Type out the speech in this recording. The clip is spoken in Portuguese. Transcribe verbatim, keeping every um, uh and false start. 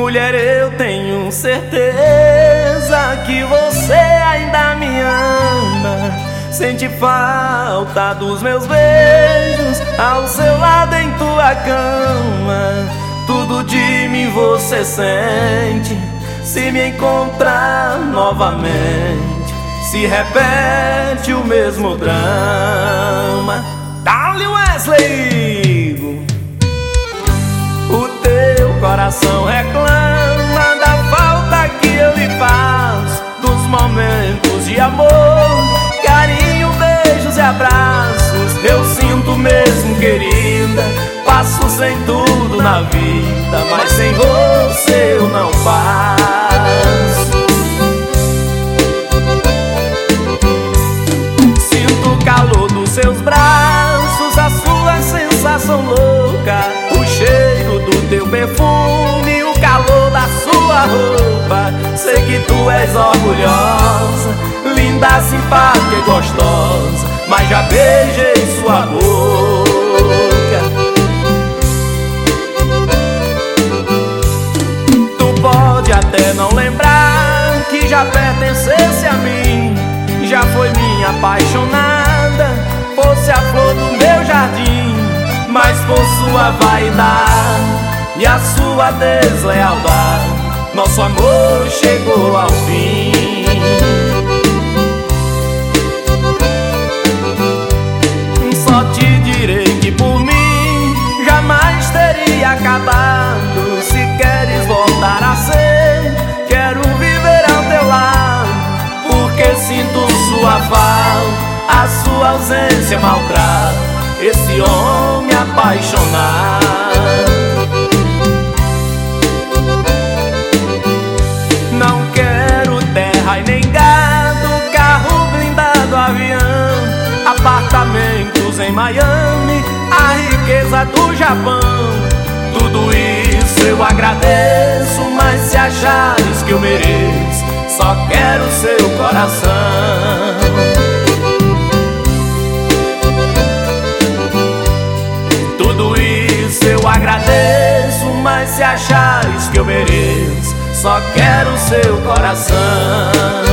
Mulher, eu tenho certeza que você ainda me ama. Sente falta dos meus beijos ao seu lado em tua cama. Tudo de mim você sente se me encontrar novamente. Se repete o mesmo drama. Dale Wesley! O teu coração reclama da falta que eu lhe faço, dos momentos de amor, carinho, beijos e abraços. Eu sinto mesmo, querida, passo sem tudo na vida, mas sem você eu não passo. Sinto o calor dos seus braços, a sua sensação louca, o cheiro do teu perfume, o calor da sua roupa. Sei que tu és orgulhosa, linda, simpática e gostosa, mas já beijei sua boca. Tu pode até não lembrar que já pertencesse a mim, já foi minha apaixonada, fosse a flor do meu jardim. Mas por sua vaidade e a sua deslealdade, nosso amor chegou ao fim. Só te direi que por mim jamais teria acabado. Se queres voltar a ser, quero viver ao teu lado, porque sinto sua falta, a sua ausência maltrata esse homem apaixonado. Não quero terra e nem gado, carro blindado, avião, apartamentos em Miami, a riqueza do Japão. Tudo isso eu agradeço, mas se achares que eu mereço, só quero seu coração. Tudo isso eu agradeço, mas se achares que eu mereço, só quero seu coração.